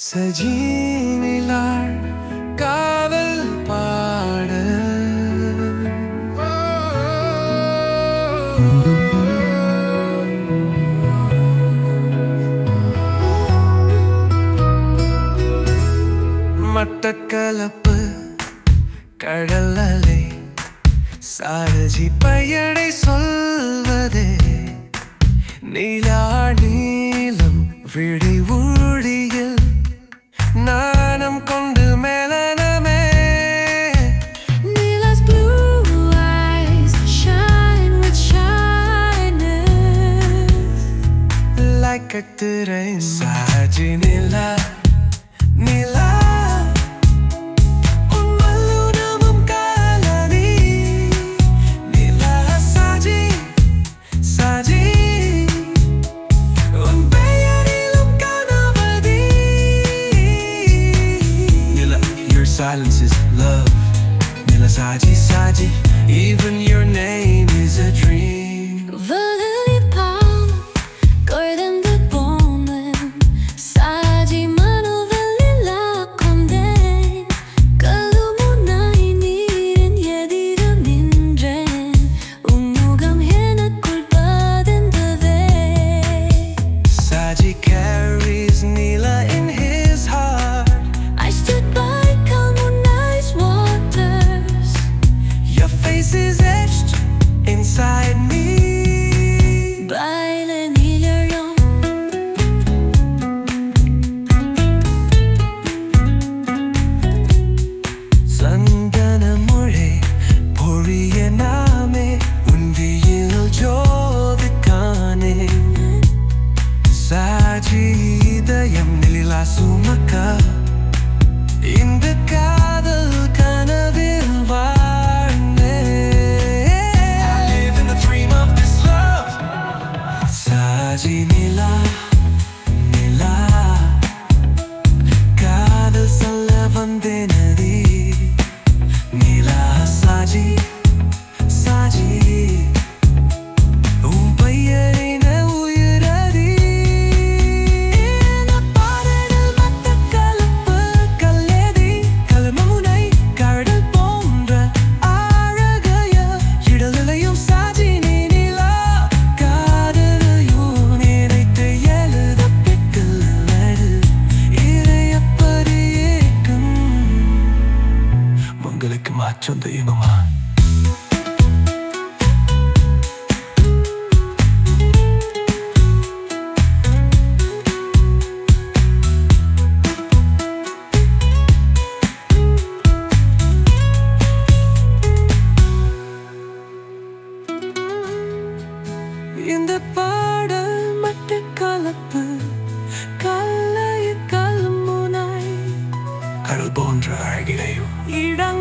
சஜீனிலாள் காவல் பாட மட்டக்களப்பு கடல் அலை சாரஜி பெயரை சொல்வதே நீலா நீலம் விழி ஊழியில் நாணம் கொண்டு மேலனமே. Nila's blue eyes shine with shyness like a திரை சாஜி நிலா நிலா Silence is love, Nila Saji Saji. Even your name is a dream. Valley palm, golden the bonen Saji manu valley la konden Kalumunai niren yedira nindren Unnugam henakul padendave. Saji carries Nila in his heart. I stood by is etched inside me. Baile nilayam Sandana mule poriye naame unviyil jovikane Saji idayam nilila sumaka inda kaadal kanavil Saji Nila, Nila Kaadal salla vandenadi Nila Saji, Saji Payarina uyiradi Na paradal mattakkalappu kalledi kalmamunai kadal pondra aழகைய இடலையும் Saji Nila உங்களுக்கு மாற்றம் தெய்வமா. இந்த பாடல் மட்டக்களப்பு கல்லை கல்முனை கடல் போன்ற அழகிலையும்